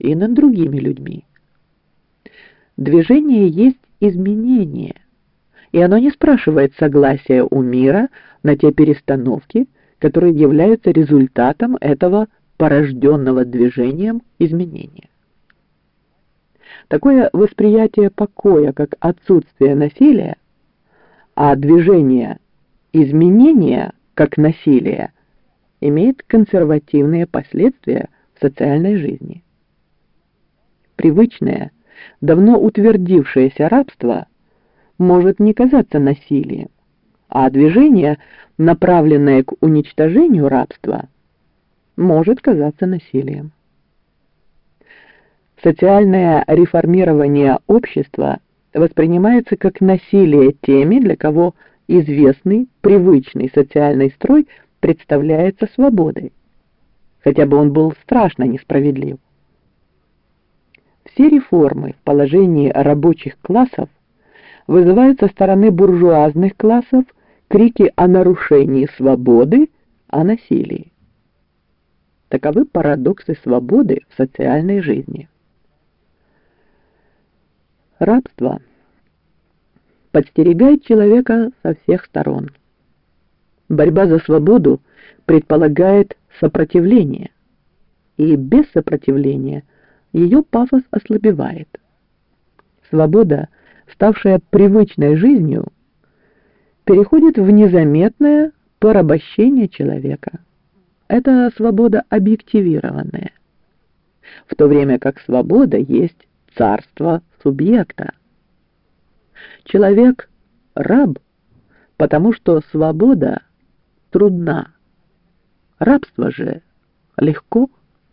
и над другими людьми. Движение есть изменение, и оно не спрашивает согласия у мира на те перестановки, которые являются результатом этого порожденного движением изменения. Такое восприятие покоя как отсутствие насилия, а движение изменения как насилие имеет консервативные последствия в социальной жизни. Привычное, давно утвердившееся рабство может не казаться насилием, а движение, направленное к уничтожению рабства, может казаться насилием. Социальное реформирование общества воспринимается как насилие теми, для кого известный, привычный социальный строй представляется свободой, хотя бы он был страшно несправедлив. Все реформы в положении рабочих классов вызывают со стороны буржуазных классов крики о нарушении свободы, о насилии. Таковы парадоксы свободы в социальной жизни. Рабство подстерегает человека со всех сторон. Борьба за свободу предполагает сопротивление, и без сопротивления ее пафос ослабевает. Свобода, ставшая привычной жизнью, переходит в незаметное порабощение человека. Это свобода объективированная, в то время как свобода есть царство субъекта. Человек – раб, потому что свобода трудна, рабство же легко.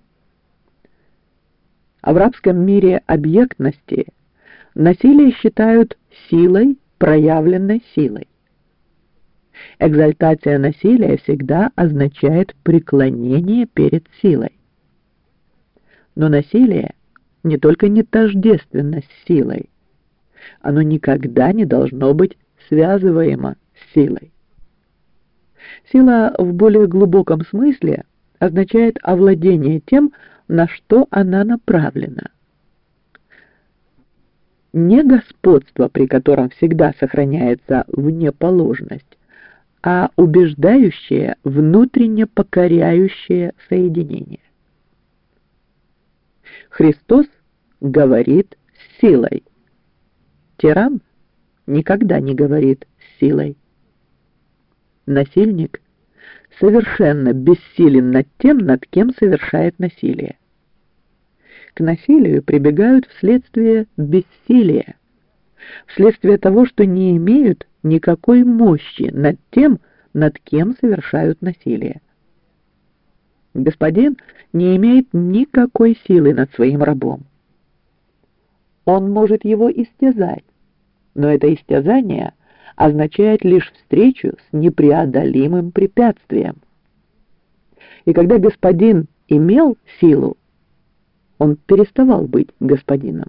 А в рабском мире объектности насилие считают силой, проявленной силой. Экзальтация насилия всегда означает преклонение перед силой. Но насилие не только не тождественно с силой, оно никогда не должно быть связываемо с силой. Сила в более глубоком смысле означает овладение тем, на что она направлена. Не господство, при котором всегда сохраняется внеположность, а убеждающее, внутренне покоряющее соединение. Христос говорит с силой. Тиран никогда не говорит с силой. Насильник совершенно бессилен над тем, над кем совершает насилие. К насилию прибегают вследствие бессилия, вследствие того, что не имеют никакой мощи над тем, над кем совершают насилие. Господин не имеет никакой силы над своим рабом. Он может его истязать, но это истязание означает лишь встречу с непреодолимым препятствием. И когда господин имел силу, он переставал быть господином.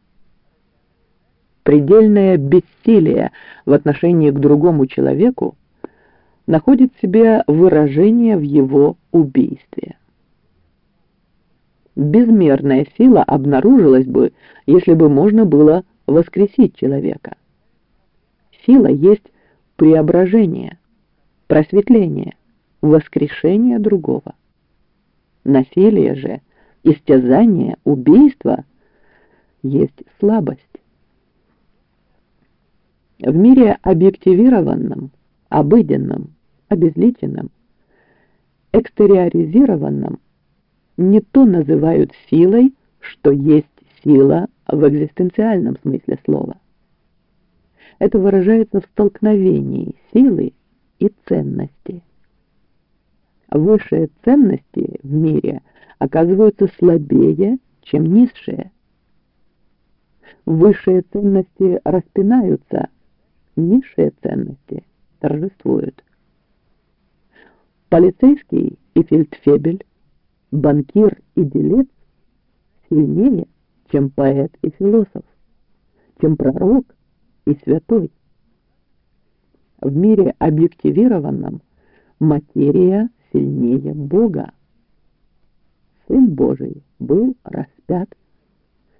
Предельное бессилие в отношении к другому человеку находит в себе выражение в его убийстве. Безмерная сила обнаружилась бы, если бы можно было воскресить человека. Сила есть преображение, просветление, воскрешение другого. Насилие же, истязание, убийство есть слабость. В мире объективированном, обыденном, обезличенном, экстериоризированном не то называют силой, что есть сила в экзистенциальном смысле слова. Это выражается в столкновении силы и ценности. Высшие ценности в мире оказываются слабее, чем низшие. Высшие ценности распинаются, низшие ценности торжествуют. Полицейский и фельдфебель, банкир и делец сильнее, чем поэт и философ, чем пророк и святой. В мире объективированном материя сильнее Бога. Сын Божий был распят.